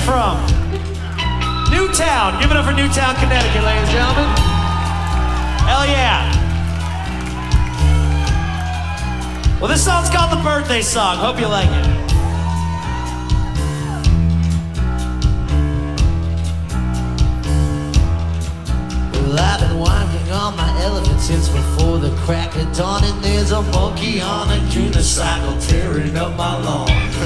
from Newtown. Give it up for Newtown, Connecticut, ladies and gentlemen. Hell yeah. Well, this song's called The Birthday Song. Hope you like it. Well, I've been winding on my elephant since before the crack of dawn, and there's a monkey on a unicycle tearing up my lawn.